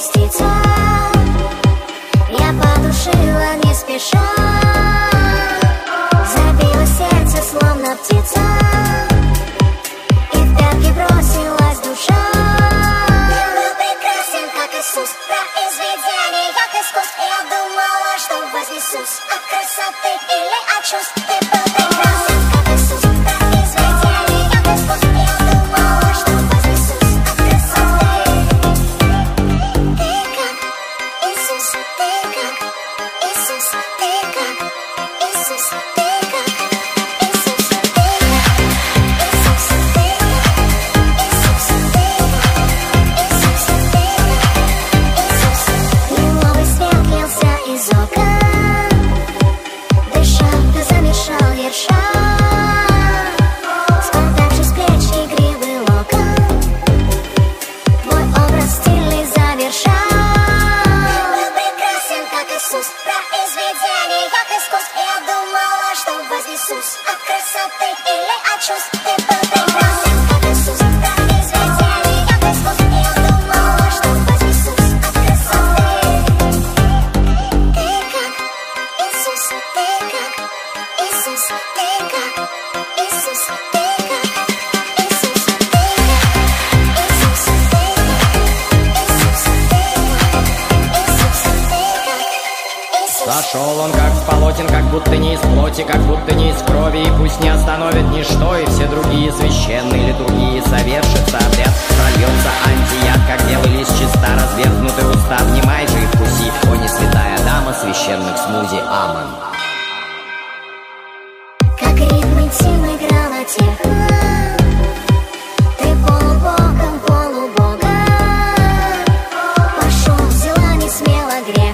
проститься. Я потушила не спеша, забилось сердце, словно птица, и в пятки бросилась душа. Я был прекрасен, как Иисус, произведение, как искусство. Я думала, что вознесусь от красоты или от чувств. Ты был прекрасен, как Иисус, произведение, как искусство. Я думала, что вознесусь от красоты. Ты как Иисус, ты как Иисус, ты как Иисус, ты как Иисус, ты как Иисус, ты как Иисус, ты как Иисус, ты как Иисус. Лиловый свет лился из окон, дышал, ты замешал ерша, спадавший с плеч игривый локон, твой образ стильный завершал. Ты был прекрасен, как Иисус, произведение, как искусство. Я думала, что вознесусь от красоты или от чувств. Ты был прекрасен, как Иисус, произведение, как искусство. Я думала, что вознесусь от красоты. Ты как Иисус, ты как Иисус, ты как Иисус, ты как Иисус, ты как Иисус, ты как Иисус. Зашел он как в полотен, как будто не из плоти, как будто не из крови, и пусть не остановит ничто, и все другие священные литургии совершится обряд, прольется антияд, как белый лист чиста, разверзнутый уста, внимай же и вкуси, о не святая дама священных смузи, аман. Как ритм интим играла техно, ты полубогом, полубога. Пошел, взяла не смело грех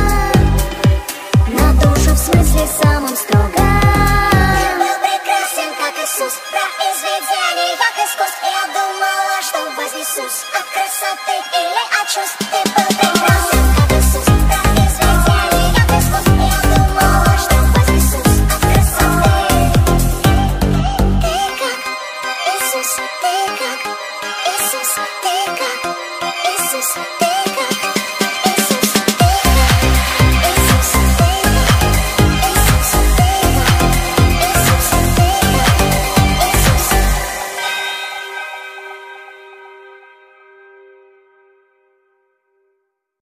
на душу, в смысле самым строго. Ты был прекрасен, как Иисус, произведение, как искусство. Я думала, что вознесусь от красоты или от чувств.